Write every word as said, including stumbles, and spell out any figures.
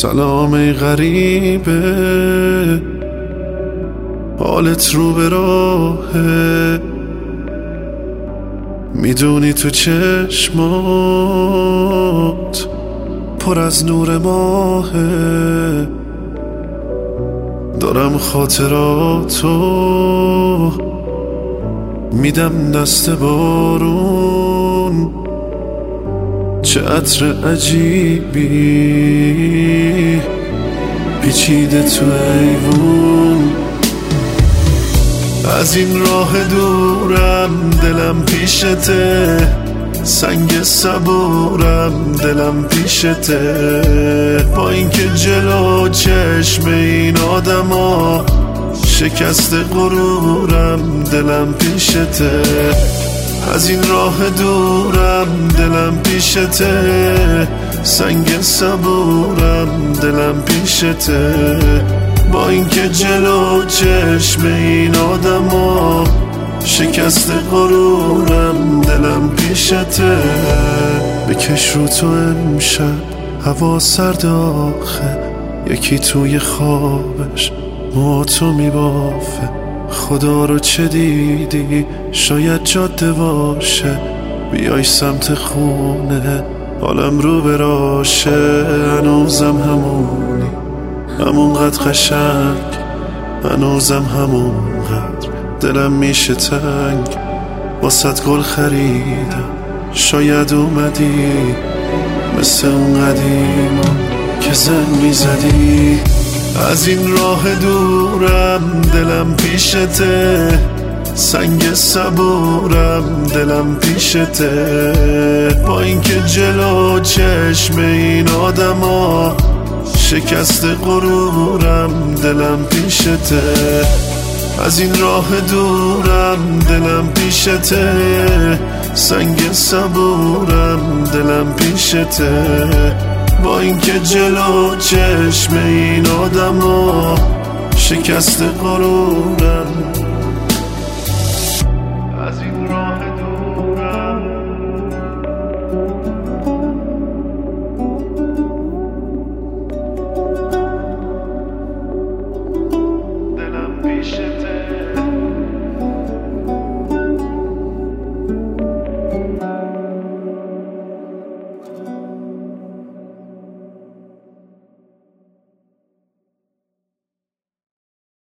سلام ای غریبه، حالت رو به راهه، میدونی تو چشمات پر از نور ماهه. دارم خاطراتو میدم دست بارون، چه عطر عجیبی پیچیده تو ایوون. از این راه دورم دلم پیشته، سنگ صبورم دلم پیشته. با اینکه جلو چشم این آدما شکست غرورم دلم پیشته. از این راه دورم دلم پیشته، سنگ صبورم دلم پیشته. با اینکه جلو چشم این آدما شکست غرورم دلم پیشته. بکش رو تو امشب هوا سرد آخه، یکی توی خوابش موهاتو میبافه. خدا رو چه دیدی؟ شاید جاده باشه، بیای سمت خونه حالم رو براشه. هنوزم همونی، همونقدر قشنگ، هنوزم همونقدر دلم میشه تنگ. واسط گل خریدم، شاید اومدی مثل اون قدیما که زن میزدی. از این راه دورم دلم پیشته، سنگ صبورم دلم پیشته. با اینکه جلو چشم این آدما شکست غرورم دلم پیشته. از این راه دورم دلم پیشته، سنگ صبورم دلم پیشته. با اینکه جلو چشم این آدما شکست غرورم